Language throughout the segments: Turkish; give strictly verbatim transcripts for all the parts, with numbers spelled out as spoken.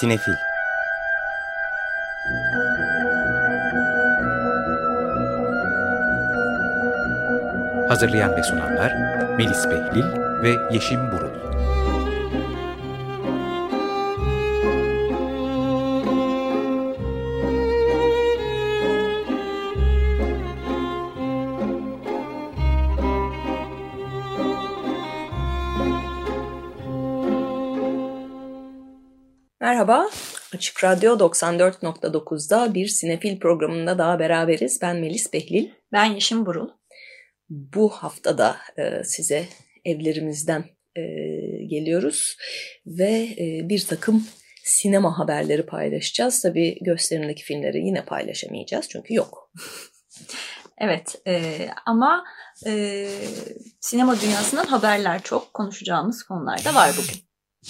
Sinefil. Hazırlayan ve sunanlar Melis Behlil ve Yeşim Burul. Merhaba, Açık Radyo doksan dört nokta dokuzda bir Sinefil programında daha beraberiz. Ben Melis Behlil. Ben Yeşim Burul. Bu haftada e, size evlerimizden e, geliyoruz ve e, bir takım sinema haberleri paylaşacağız. Tabii gösterimdeki filmleri yine paylaşamayacağız çünkü yok. Evet e, ama e, sinema dünyasından haberler çok, konuşacağımız konular da var bugün.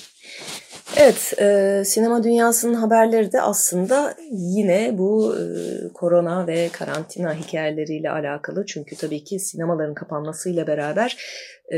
Evet, e, sinema dünyasının haberleri de aslında yine bu e, korona ve karantina hikayeleriyle alakalı. Çünkü tabii ki sinemaların kapanmasıyla beraber e,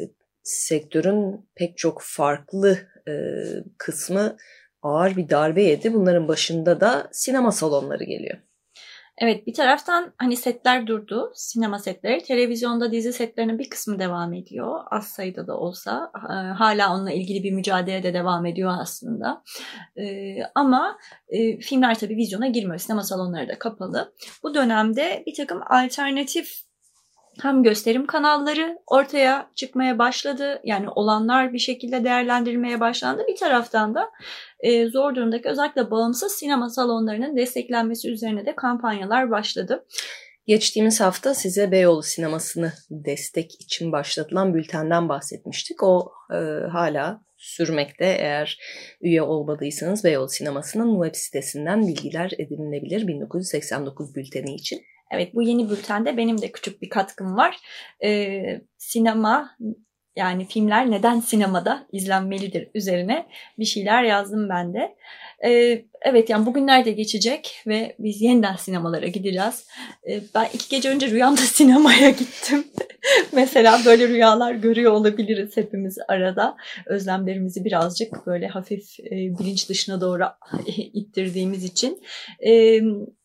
sektörün pek çok farklı e, kısmı ağır bir darbe yedi. Bunların başında da sinema salonları geliyor. Evet, bir taraftan hani setler durdu, sinema setleri, televizyonda dizi setlerinin bir kısmı devam ediyor. Az sayıda da olsa hala onunla ilgili bir mücadele de devam ediyor aslında. Ee, ama e, filmler tabii vizyona girmiyor, sinema salonları da kapalı. Bu dönemde bir takım alternatif hem gösterim kanalları ortaya çıkmaya başladı. Yani olanlar bir şekilde değerlendirilmeye başlandı. Bir taraftan da e, zor durumdaki özellikle bağımsız sinema salonlarının desteklenmesi üzerine de kampanyalar başladı. Geçtiğimiz hafta size Beyoğlu sinemasını destek için başlatılan bültenden bahsetmiştik. O e, hala sürmekte. Eğer üye olmadıysanız Beyoğlu sinemasının web sitesinden bilgiler edinilebilir bin dokuz yüz seksen dokuz bülteni için. Evet, bu yeni bültende benim de küçük bir katkım var. Ee, sinema, yani filmler neden sinemada izlenmelidir üzerine bir şeyler yazdım ben de. Ee, evet, yani bugünlerde geçecek ve biz yeniden sinemalara gideceğiz. Ee, ben iki gece önce rüyamda sinemaya gittim. Mesela böyle rüyalar görüyor olabiliriz hepimiz arada. Özlemlerimizi birazcık böyle hafif e, bilinç dışına doğru ittirdiğimiz için. Evet.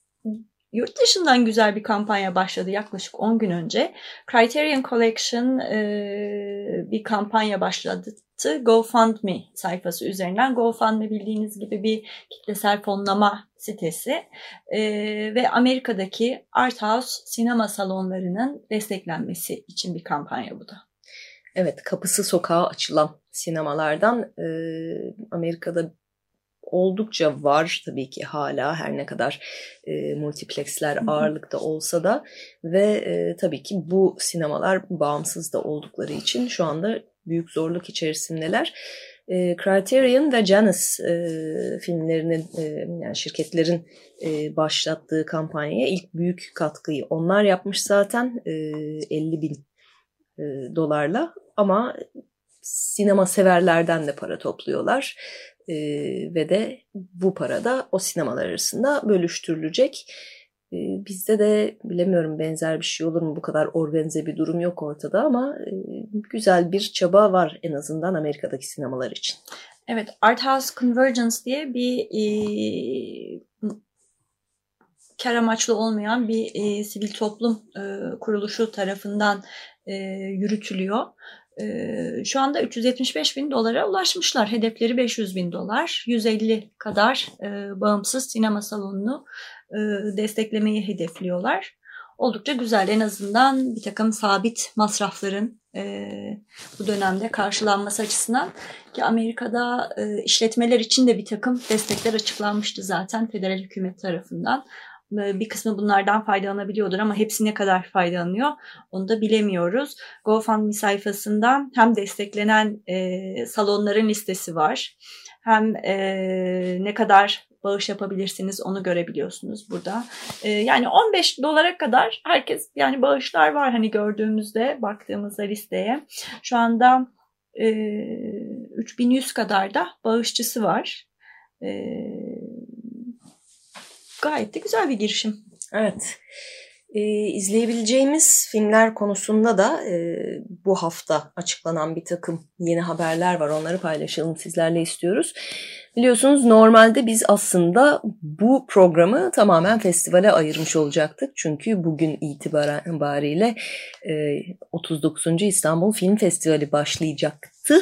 Yurt dışından güzel bir kampanya başladı yaklaşık on gün önce. Criterion Collection e, bir kampanya başlattı. GoFundMe sayfası üzerinden. GoFundMe bildiğiniz gibi bir kitlesel fonlama sitesi. E, ve Amerika'daki art house sinema salonlarının desteklenmesi için bir kampanya bu da. Evet, kapısı sokağa açılan sinemalardan e, Amerika'da oldukça var tabii ki hala, her ne kadar e, multiplexler ağırlıkta olsa da ve e, tabii ki bu sinemalar bağımsız da oldukları için şu anda büyük zorluk içerisindeler. E, Criterion ve Janus e, filmlerinin e, yani şirketlerin e, başlattığı kampanyaya ilk büyük katkıyı onlar yapmış zaten e, elli bin e, dolarla ama sinema severlerden de para topluyorlar. Ee, ve de bu para da o sinemalar arasında bölüştürülecek. Ee, bizde de bilemiyorum benzer bir şey olur mu, bu kadar organize bir durum yok ortada ama e, güzel bir çaba var en azından Amerika'daki sinemalar için. Evet, Art House Convergence diye bir e, kar amaçlı olmayan bir e, sivil toplum e, kuruluşu tarafından e, yürütülüyor. Ee, şu anda üç yüz yetmiş beş bin dolara ulaşmışlar. Hedefleri beş yüz bin dolar. yüz elli kadar e, bağımsız sinema salonunu e, desteklemeyi hedefliyorlar. Oldukça güzel. En azından bir takım sabit masrafların e, bu dönemde karşılanması açısından, ki Amerika'da e, işletmeler için de bir takım destekler açıklanmıştı zaten federal hükümet tarafından. Bir kısmı bunlardan faydalanabiliyordur ama hepsi ne kadar faydalanıyor onu da bilemiyoruz. GoFundMe sayfasından hem desteklenen e, salonların listesi var, hem e, ne kadar bağış yapabilirsiniz onu görebiliyorsunuz burada. E, yani on beş dolara kadar herkes, yani bağışlar var hani gördüğümüzde, baktığımızda listeye. Şu anda e, üç bin yüz kadar da bağışçısı var. Evet. Gayet de güzel bir girişim. Evet. E, izleyebileceğimiz filmler konusunda da e, bu hafta açıklanan bir takım yeni haberler var. Onları paylaşalım sizlerle istiyoruz. Biliyorsunuz normalde biz aslında bu programı tamamen festivale ayırmış olacaktık. Çünkü bugün itibariyle e, otuz dokuzuncu İstanbul Film Festivali başlayacaktı.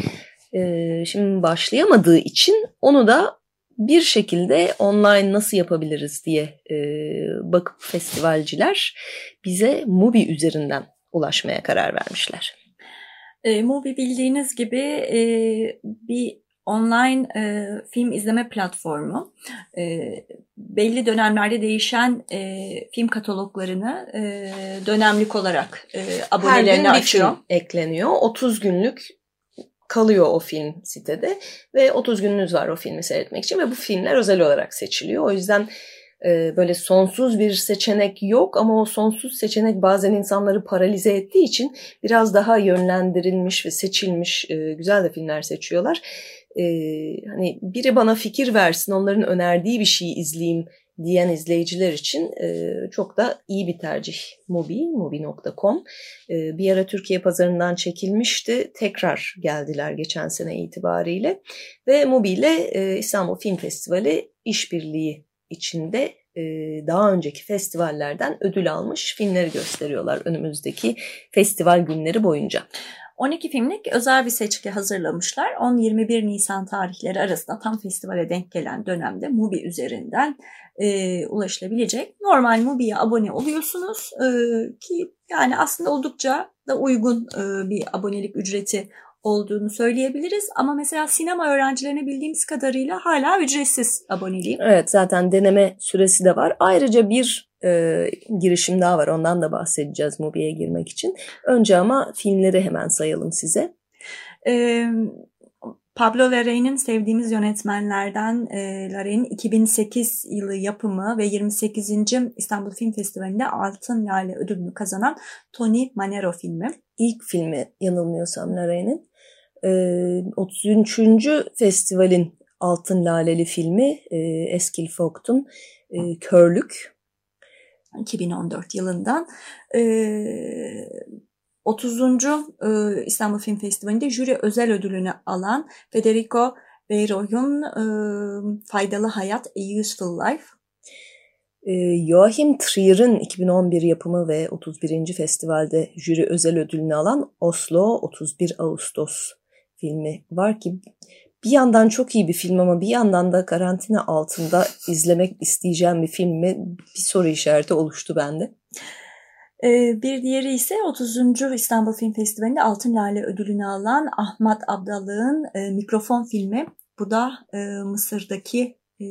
E, şimdi başlayamadığı için onu da bir şekilde online nasıl yapabiliriz diye e, bakıp festivalciler bize Mubi üzerinden ulaşmaya karar vermişler. E, Mubi bildiğiniz gibi e, bir online e, film izleme platformu. E, belli dönemlerde değişen e, film kataloglarını e, dönemlik olarak e, abonelerine açıyor. Her gün bir film ekleniyor. otuz günlük kalıyor o film sitede ve otuz gününüz var o filmi seyretmek için ve bu filmler özel olarak seçiliyor. O yüzden e, böyle sonsuz bir seçenek yok ama o sonsuz seçenek bazen insanları paralize ettiği için biraz daha yönlendirilmiş ve seçilmiş e, güzel de filmler seçiyorlar. E, hani biri bana fikir versin, onların önerdiği bir şeyi izleyeyim diyen izleyiciler için e, çok da iyi bir tercih Mubi, mubi nokta com. E, bir ara Türkiye pazarından çekilmişti. Tekrar geldiler geçen sene itibariyle. Ve Mubi ile e, İstanbul Film Festivali işbirliği içinde e, daha önceki festivallerden ödül almış filmleri gösteriyorlar önümüzdeki festival günleri boyunca. on iki filmlik özel bir seçki hazırlamışlar. on yirmi bir Nisan tarihleri arasında tam festivale denk gelen dönemde Mubi üzerinden e, ulaşılabilecek. Normal Mubi'ye abone oluyorsunuz e, ki yani aslında oldukça da uygun e, bir abonelik ücreti olduğunu söyleyebiliriz. Ama mesela sinema öğrencilerine bildiğimiz kadarıyla hala ücretsiz aboneliği. Evet, zaten deneme süresi de var. Ayrıca bir e, girişim daha var. Ondan da bahsedeceğiz Mubi'ye girmek için. Önce ama filmleri hemen sayalım size. E, Pablo Larraín'in sevdiğimiz yönetmenlerden e, Larraín'in iki bin sekiz yılı yapımı ve yirmi sekizinci İstanbul Film Festivali'nde Altın Lale ödülünü kazanan Tony Manero filmi. İlk filmi yanılmıyorsam Larraín'in. E, otuz üçüncü festivalin Altın Laleli filmi e, Eskil Vogt'un e, Körlük. iki bin on dört yılından. E, otuzuncu E, İstanbul Film Festivali'nde jüri özel ödülünü alan Federico Beiro'nun e, Faydalı Hayat, A Useful Life. E, Joachim Trier'in iki bin on bir yapımı ve otuz birinci festivalde jüri özel ödülünü alan Oslo otuz bir Ağustos filmi var ki bir yandan çok iyi bir film ama bir yandan da karantina altında izlemek isteyeceğim bir film mi? Bir soru işareti oluştu bende. Bir diğeri ise otuzuncu İstanbul Film Festivali'nde Altın Lale ödülünü alan Ahmet Abdallah'ın e, Mikrofon filmi. Bu da e, Mısır'daki e,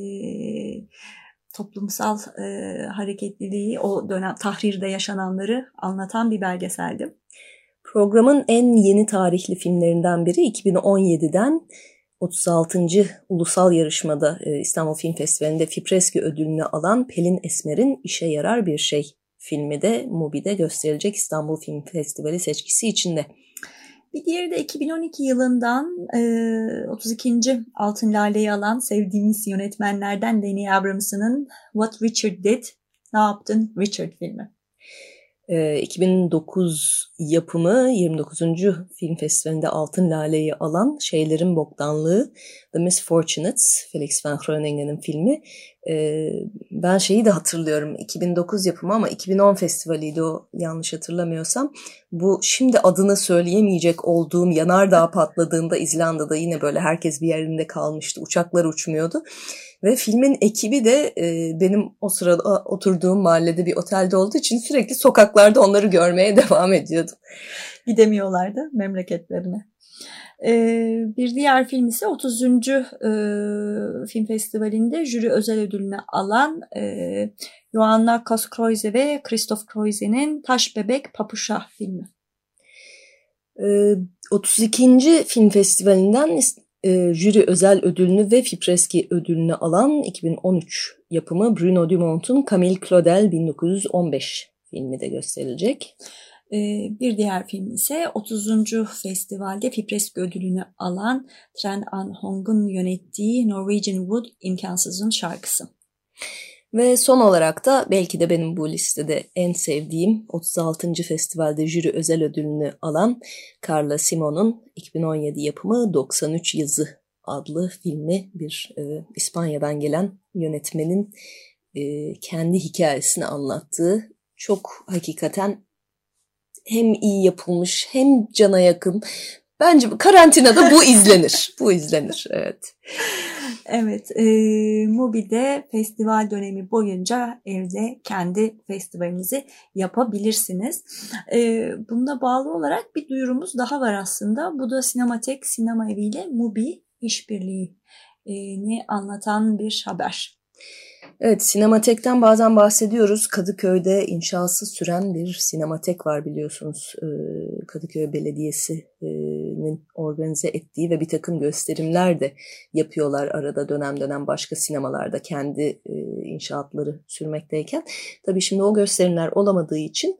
toplumsal e, hareketliliği, o dönem Tahrir'de yaşananları anlatan bir belgeseldi. Programın en yeni tarihli filmlerinden biri iki bin on yediden otuz altıncı ulusal yarışmada e, İstanbul Film Festivali'nde Fipreski ödülünü alan Pelin Esmer'in İşe Yarar Bir Şey filmi de Mubi'de gösterilecek İstanbul Film Festivali seçkisi içinde. Bir diğeri de iki bin on iki yılından e, otuz ikinci Altın Lale'yi alan sevdiğimiz yönetmenlerden Danny Abrams'ın What Richard Did, Ne Yaptın Richard filmi. E, iki bin dokuz yapımı yirmi dokuzuncu Film Festivali'nde Altın Lale'yi alan Şeylerin Boktanlığı, The Misfortunates, Felix van Groningen'in filmi. E, ben şeyi de hatırlıyorum, iki bin dokuz yapımı ama iki bin on festivaliydi o, yanlış hatırlamıyorsam. Bu şimdi adını söyleyemeyecek olduğum yanardağ patladığında İzlanda'da yine böyle herkes bir yerinde kalmıştı, uçaklar uçmuyordu. Ve filmin ekibi de e, benim o sırada oturduğum mahallede bir otelde olduğu için sürekli sokaklarda onları görmeye devam ediyordum. Gidemiyorlardı memleketlerine. Ee, bir diğer film ise otuzuncu E, Film Festivali'nde jüri özel ödülünü alan e, Joanna Koskroise ve Christoph Kreuze'nin Taş Bebek Papuşa filmi. Ee, otuz ikinci Film Festivali'nden e, jüri özel ödülünü ve Fipreski ödülünü alan iki bin on üç yapımı Bruno Dumont'un Camille Claudel bin dokuz yüz on beş filmi de gösterilecek. Bir diğer film ise otuzuncu festivalde Fipreski ödülünü alan Tran Anh Hong'un yönettiği Norwegian Wood, İmkansızın Şarkısı. Ve son olarak da belki de benim bu listede en sevdiğim otuz altıncı Festivalde jüri özel ödülünü alan Carla Simon'un iki bin on yedi yapımı doksan üç Yazı adlı filmi, bir e, İspanya'dan gelen yönetmenin e, kendi hikayesini anlattığı, çok hakikaten hem iyi yapılmış hem cana yakın. Bence karantinada bu izlenir. Bu izlenir, evet. Evet, e, Mubi'de festival dönemi boyunca evde kendi festivalinizi yapabilirsiniz. E, buna bağlı olarak bir duyurumuz daha var aslında. Bu da Sinematek Sinema Evi ile Mubi işbirliğini anlatan bir haber. Evet, Sinematek'ten bazen bahsediyoruz. Kadıköy'de inşası süren bir sinematek var biliyorsunuz. Kadıköy Belediyesi'nin organize ettiği ve bir takım gösterimler de yapıyorlar arada, dönem dönem başka sinemalarda kendi inşaatları sürmekteyken. Tabii şimdi o gösterimler olamadığı için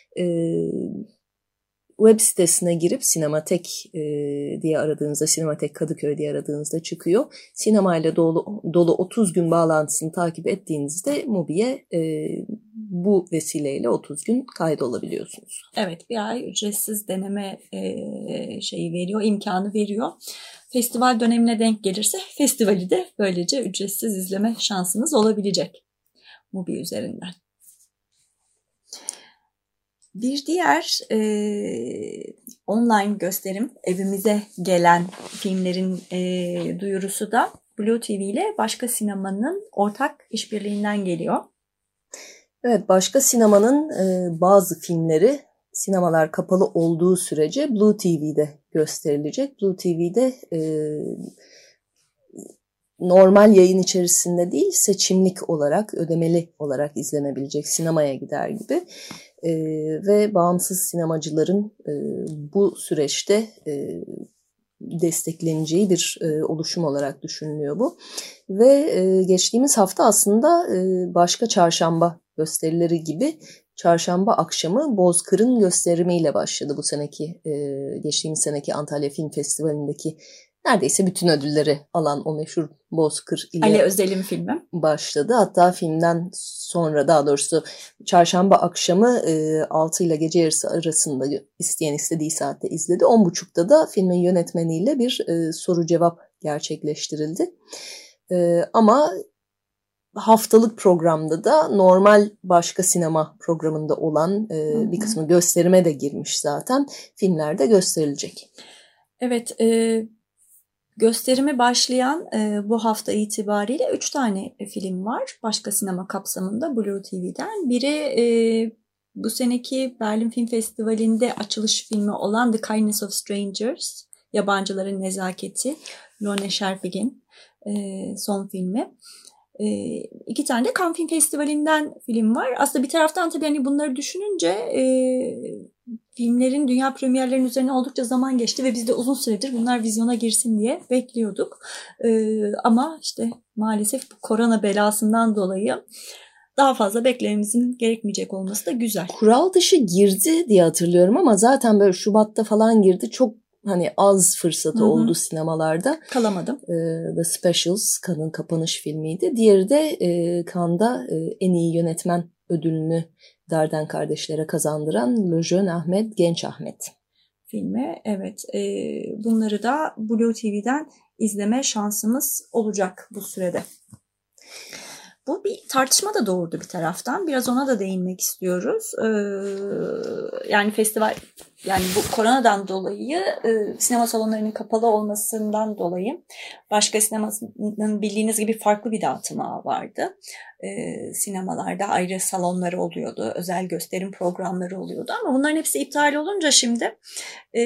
web sitesine girip Sinematek e, diye aradığınızda, Sinematek Kadıköy diye aradığınızda çıkıyor. Sinemayla dolu, dolu otuz gün bağlantısını takip ettiğinizde Mubi'ye e, bu vesileyle otuz gün kaydolabiliyorsunuz. Evet, bir ay ücretsiz deneme e, şeyi veriyor, imkanı veriyor. Festival dönemine denk gelirse festivali de böylece ücretsiz izleme şansınız olabilecek Mubi üzerinden. Bir diğer e, online gösterim, evimize gelen filmlerin e, duyurusu da Blue T V ile Başka Sinema'nın ortak işbirliğinden geliyor. Evet, Başka Sinema'nın e, bazı filmleri sinemalar kapalı olduğu sürece Blue T V'de gösterilecek. Blue T V'de e, normal yayın içerisinde değil, seçimlik olarak, ödemeli olarak izlenebilecek, sinemaya gider gibi. Ee, ve bağımsız sinemacıların e, bu süreçte e, destekleneceği bir e, oluşum olarak düşünülüyor bu. Ve e, geçtiğimiz hafta aslında e, başka çarşamba gösterileri gibi çarşamba akşamı Bozkır'ın gösterimiyle başladı bu seneki, e, geçtiğimiz seneki Antalya Film Festivali'ndeki neredeyse bütün ödülleri alan o meşhur Bozkır ile Ali Özel'in filmi başladı. Hatta filmden sonra, daha doğrusu çarşamba akşamı e, altı ile gece yarısı arasında isteyen istediği saatte izledi. on buçukta da filmin yönetmeniyle bir e, soru cevap gerçekleştirildi. E, ama haftalık programda da normal Başka Sinema programında olan e, bir kısmı gösterime de girmiş zaten. Filmlerde gösterilecek. Evet, e, gösterime başlayan e, bu hafta itibariyle üç tane film var Başka Sinema kapsamında Blue T V'den. Biri e, bu seneki Berlin Film Festivali'nde açılış filmi olan The Kindness of Strangers, Yabancıların Nezaketi, Lone Scherfig'in e, son filmi. E, iki tane de Cannes Film Festivali'nden film var. Aslında bir taraftan tabii hani bunları düşününce e, filmlerin dünya premierlerinin üzerine oldukça zaman geçti ve biz de uzun süredir bunlar vizyona girsin diye bekliyorduk. Ee, ama işte maalesef bu korona belasından dolayı daha fazla beklememizin gerekmeyecek olması da güzel. Kural dışı girdi diye hatırlıyorum ama zaten böyle Şubat'ta falan girdi. Çok hani az fırsatı, hı hı, oldu sinemalarda. Kalamadım. Ee, The Specials, Cannes'ın kapanış filmiydi. Diğeri de e, Cannes'da e, en iyi yönetmen ödülünü Darden kardeşlere kazandıran Le Jeune Ahmet, Genç Ahmet filmi. Evet, e, bunları da Blue T V'den izleme şansımız olacak bu sürede. Bu bir tartışma da doğurdu bir taraftan. Biraz ona da değinmek istiyoruz. Ee, yani festival, yani bu koronadan dolayı e, sinema salonlarının kapalı olmasından dolayı Başka Sinema'nın bildiğiniz gibi farklı bir dağıtımı vardı. Ee, sinemalarda ayrı salonları oluyordu. Özel gösterim programları oluyordu. Ama bunların hepsi iptal olunca şimdi e,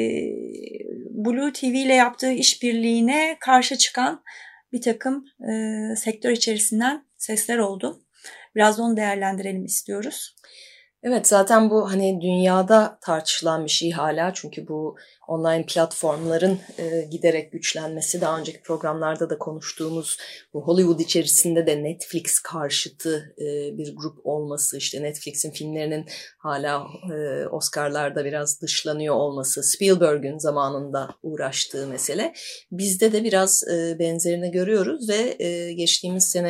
Blue T V ile yaptığı işbirliğine karşı çıkan bir takım e, sektör içerisinden sesler oldu. Biraz da onu değerlendirelim istiyoruz. Evet, zaten bu hani dünyada tartışılan bir şey hala, çünkü bu online platformların e, giderek güçlenmesi, daha önceki programlarda da konuştuğumuz bu Hollywood içerisinde de Netflix karşıtı e, bir grup olması, işte Netflix'in filmlerinin hala e, Oscar'larda biraz dışlanıyor olması, Spielberg'ün zamanında uğraştığı mesele. Bizde de biraz e, benzerini görüyoruz ve e, geçtiğimiz sene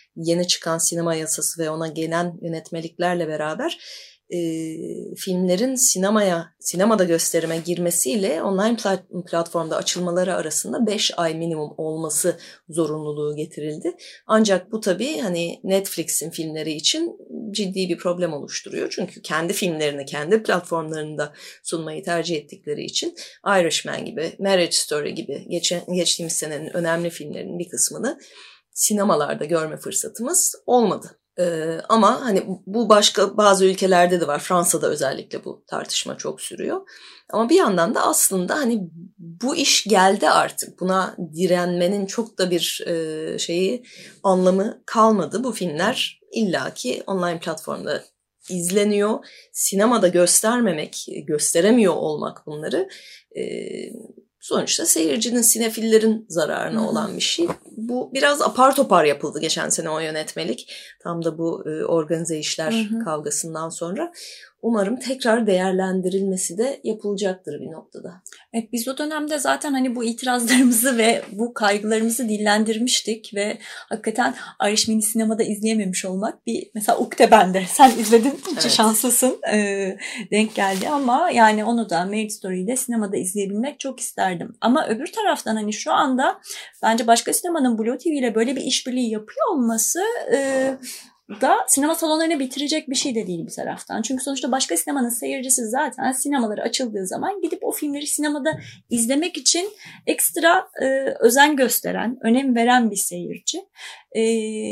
yeni çıkan sinema yasası ve ona gelen yönetmeliklerle beraber e, filmlerin sinemaya, sinemada gösterime girmesiyle online plat- platformda açılmaları arasında beş ay minimum olması zorunluluğu getirildi. Ancak bu tabii hani Netflix'in filmleri için ciddi bir problem oluşturuyor. Çünkü kendi filmlerini kendi platformlarında sunmayı tercih ettikleri için Irishman gibi, Marriage Story gibi geçen, geçtiğimiz senenin önemli filmlerinin bir kısmını sinemalarda görme fırsatımız olmadı. Ee, ama hani bu başka bazı ülkelerde de var. Fransa'da özellikle bu tartışma çok sürüyor. Ama bir yandan da aslında hani bu iş geldi artık. Buna direnmenin çok da bir e, şeyi anlamı kalmadı. Bu filmler illaki online platformda izleniyor. Sinemada göstermemek, gösteremiyor olmak bunları e, sonuçta seyircinin, sinefillerin zararına olan bir şey. Bu biraz apar topar yapıldı geçen sene o yönetmelik. Tam da bu e, organize işler hı hı. kavgasından sonra. Umarım tekrar değerlendirilmesi de yapılacaktır bir noktada. Evet, biz o dönemde zaten hani bu itirazlarımızı ve bu kaygılarımızı dillendirmiştik ve hakikaten Irishman'i sinemada izleyememiş olmak bir mesela ukde bende. Sen izledin, evet. Şanslısın, ee, denk geldi ama yani onu da Marriage Story'de sinemada izleyebilmek çok isterdim. Ama öbür taraftan hani şu anda bence başka sinemanın Blue T V ile böyle bir işbirliği yapıyor olması E, da sinema salonlarını bitirecek bir şey de değil bir taraftan. Çünkü sonuçta başka sinemanın seyircisi zaten sinemaları açıldığı zaman gidip o filmleri sinemada izlemek için ekstra e, özen gösteren, önem veren bir seyirci. E,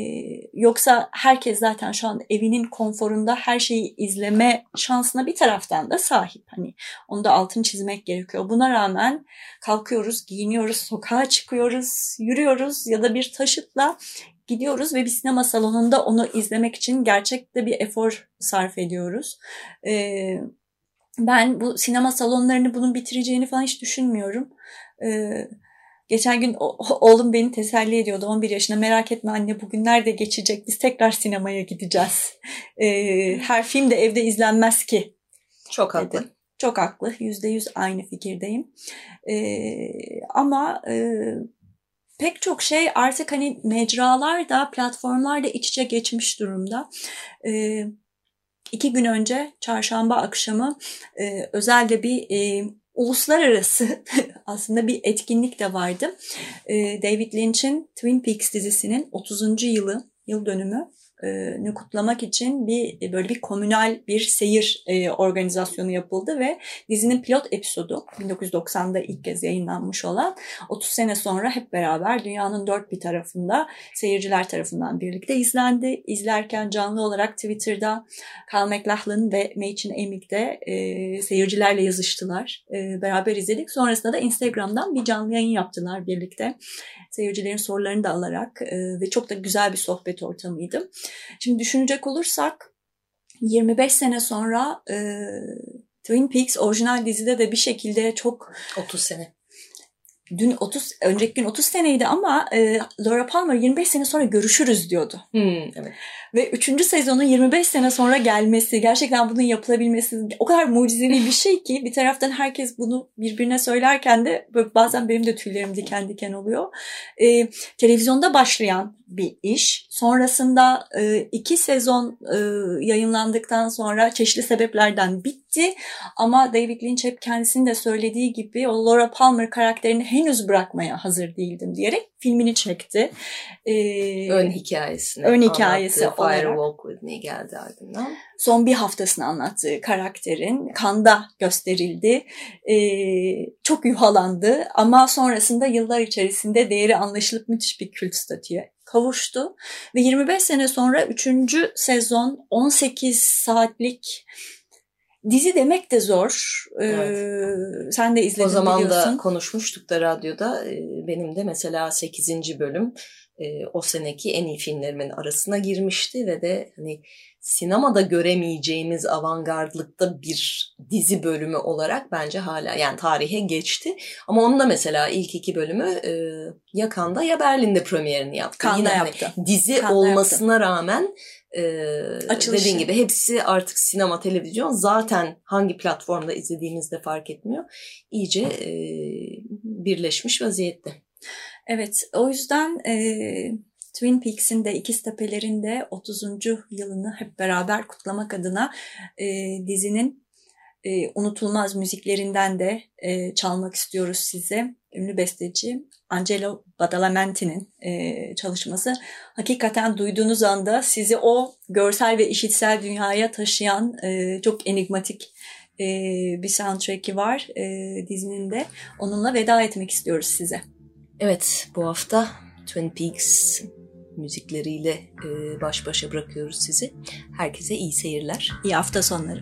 yoksa herkes zaten şu an evinin konforunda her şeyi izleme şansına bir taraftan da sahip. Hani onu da altını çizmek gerekiyor. Buna rağmen kalkıyoruz, giyiniyoruz, sokağa çıkıyoruz, yürüyoruz ya da bir taşıtla gidiyoruz ve bir sinema salonunda onu izlemek için gerçekten bir efor sarf ediyoruz. Ee, ben bu sinema salonlarını bunun bitireceğini falan hiç düşünmüyorum. Ee, geçen gün o, oğlum beni teselli ediyordu on bir yaşında. Merak etme anne, bugünler de geçecek. Biz tekrar sinemaya gideceğiz. Ee, her film de evde izlenmez ki. Çok haklı. Dedi. Çok haklı. Yüzde yüz aynı fikirdeyim. Ee, ama E, pek çok şey artık hani mecralar da platformlar da iç içe geçmiş durumda. Ee, iki gün önce çarşamba akşamı e, özelde bir e, uluslararası aslında bir etkinlik de vardı. E, David Lynch'in Twin Peaks dizisinin otuzuncu yılı, yıl dönümü ne kutlamak için bir böyle bir komünal bir seyir e, organizasyonu yapıldı ve dizinin pilot episodu bin dokuz yüz doksanda ilk kez yayınlanmış olan otuz sene sonra hep beraber dünyanın dört bir tarafında seyirciler tarafından birlikte izlendi. İzlerken canlı olarak Twitter'da Kyle MacLachlan ve Mädchen Amick de e, seyircilerle yazıştılar. E, beraber izledik. Sonrasında da Instagram'dan bir canlı yayın yaptılar birlikte. Seyircilerin sorularını da alarak e, ve çok da güzel bir sohbet ortamıydı. Şimdi düşünecek olursak yirmi beş sene sonra e, Twin Peaks orijinal dizide de bir şekilde çok otuz sene. Dün otuz önceki gün otuz seneydi ama e, Laura Palmer yirmi beş sene sonra görüşürüz diyordu. Hmm, evet. Ve üçüncü sezonun yirmi beş sene sonra gelmesi, gerçekten bunun yapılabilmesi o kadar mucizevi bir şey ki bir taraftan herkes bunu birbirine söylerken de bazen benim de tüylerim diken diken oluyor. E, televizyonda başlayan bir iş. Sonrasında e, iki sezon e, yayınlandıktan sonra çeşitli sebeplerden bitti. Ama David Lynch hep kendisinin de söylediği gibi o Laura Palmer karakterini henüz bırakmaya hazır değildim diyerek filmini çekti. Ee, ön hikayesini. Ön hikayesi olarak. Fire Walk With Me geldi ardından. Son bir haftasını anlattığı karakterin Cannes'da gösterildi. Ee, çok yuhalandı ama sonrasında yıllar içerisinde değeri anlaşılıp müthiş bir kült statüye kavuştu. Ve yirmi beş sene sonra üçüncü sezon on sekiz saatlik dizi demek de zor. Evet. Ee, sen de izledin, o zaman biliyorsun. Da konuşmuştuk da radyoda. Benim de mesela sekizinci bölüm o seneki en iyi filmlerimin arasına girmişti ve de hani sinemada göremeyeceğimiz avantgardlıkta bir dizi bölümü olarak bence hala yani tarihe geçti. Ama onun da mesela ilk iki bölümü e, ya Cannes'da ya Berlin'de premierini yaptı. Cannes'da Yine yaptı. Hani dizi Cannes'da olmasına yaptı. rağmen e, dediğin gibi hepsi artık sinema, televizyon, zaten hangi platformda izlediğimizde fark etmiyor. İyice e, birleşmiş vaziyette. Evet, o yüzden e, Twin Peaks'in de İkiztepe'lerin de otuzuncu yılını hep beraber kutlamak adına e, dizinin e, unutulmaz müziklerinden de e, çalmak istiyoruz size. Ünlü besteci Angelo Badalamenti'nin e, çalışması. Hakikaten duyduğunuz anda sizi o görsel ve işitsel dünyaya taşıyan e, çok enigmatik e, bir soundtrack'i var e, dizinin de. Onunla veda etmek istiyoruz size. Evet, bu hafta Twin Peaks müzikleriyle e, baş başa bırakıyoruz sizi. Herkese iyi seyirler. İyi hafta sonları.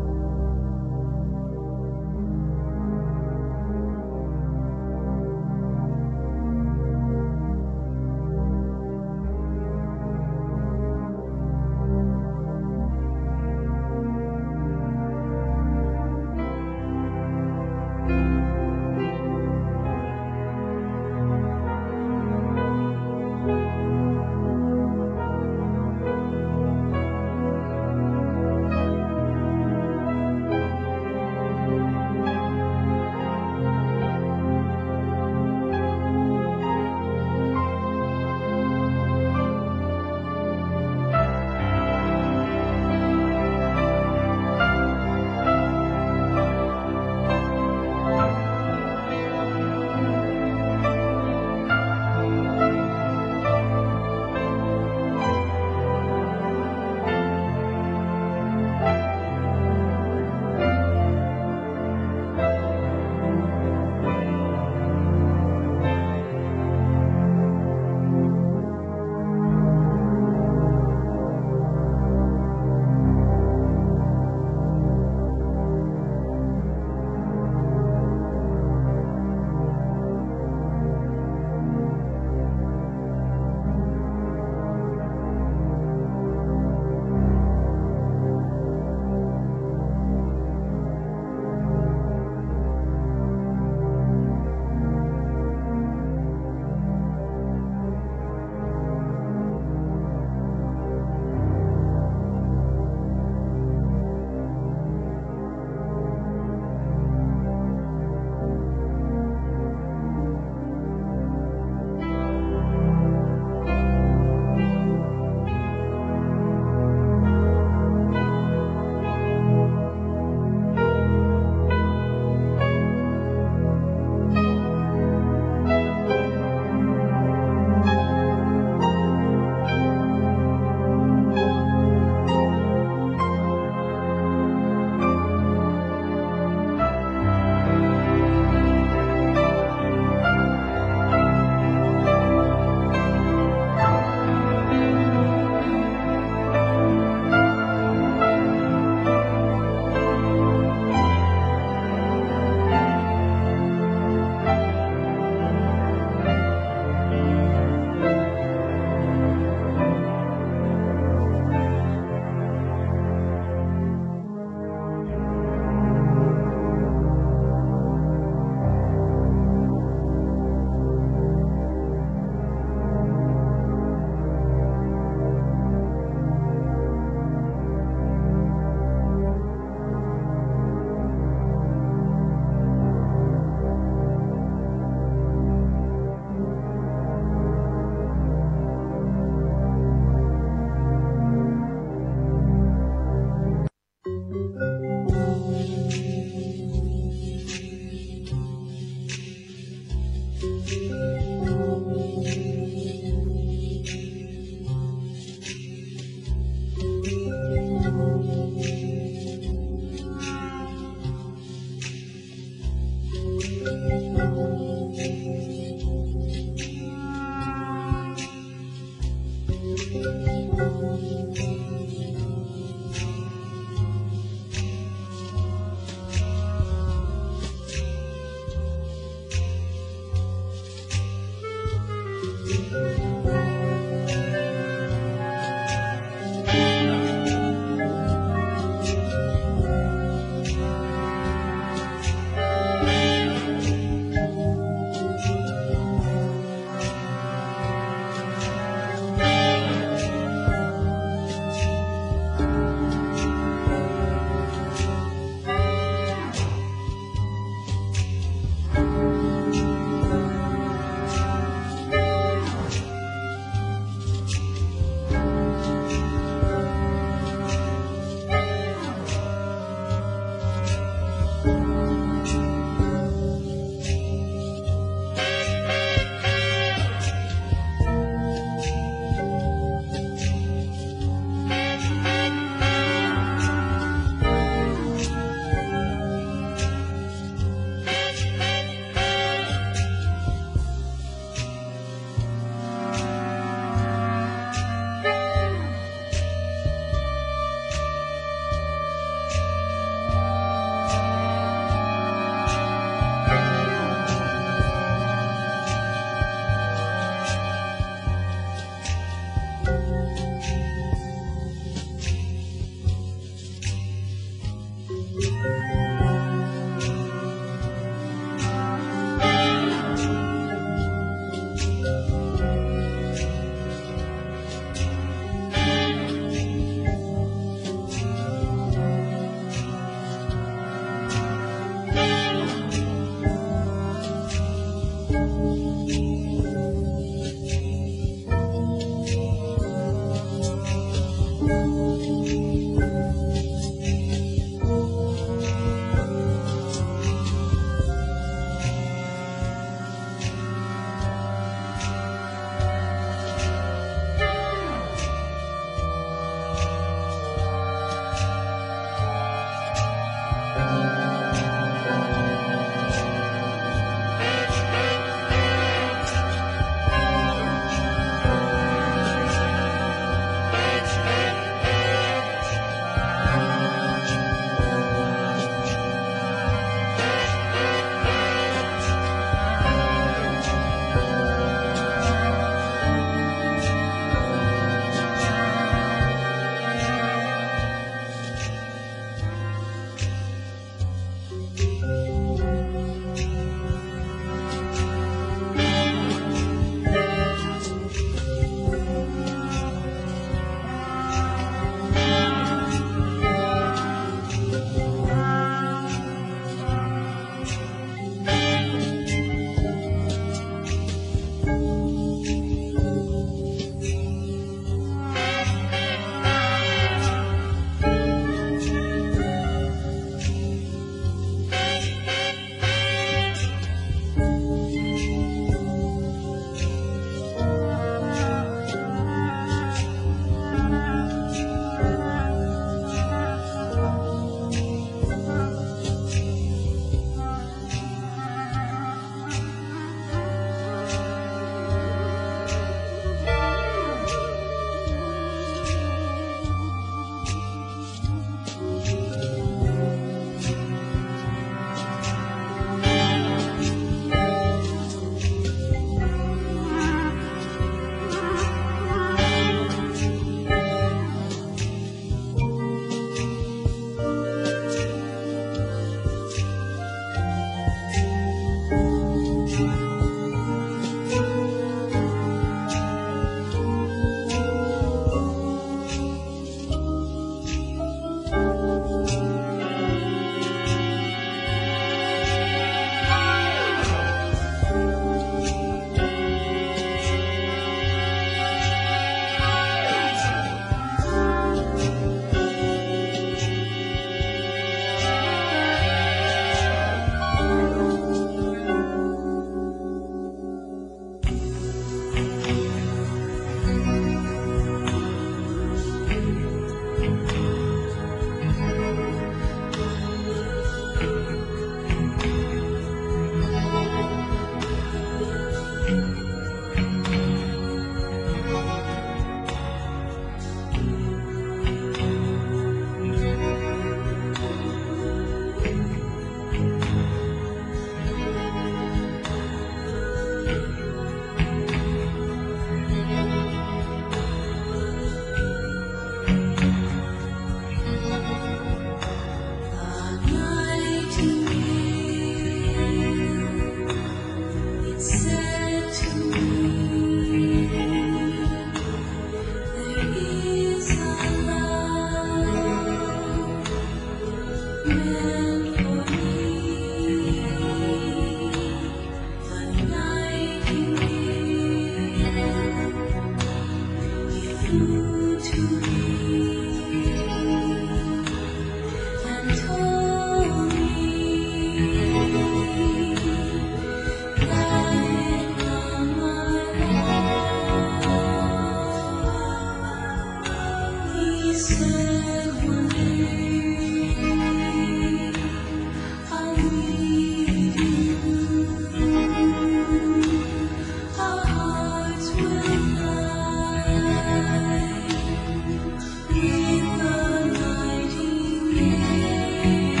Thank you.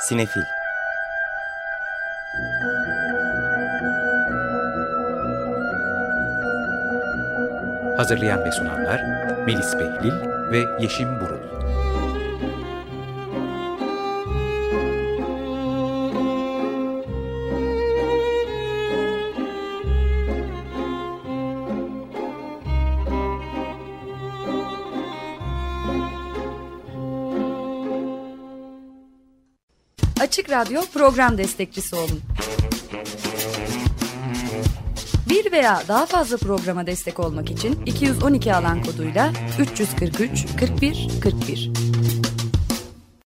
Sinefil. Hazırlayan ve sunanlar Melis Behlil ve Yeşim Burul. Açık Radyo program destekçisi olun. Bir veya daha fazla programa destek olmak için iki yüz on iki alan koduyla üç yüz kırk üç kırk bir kırk bir.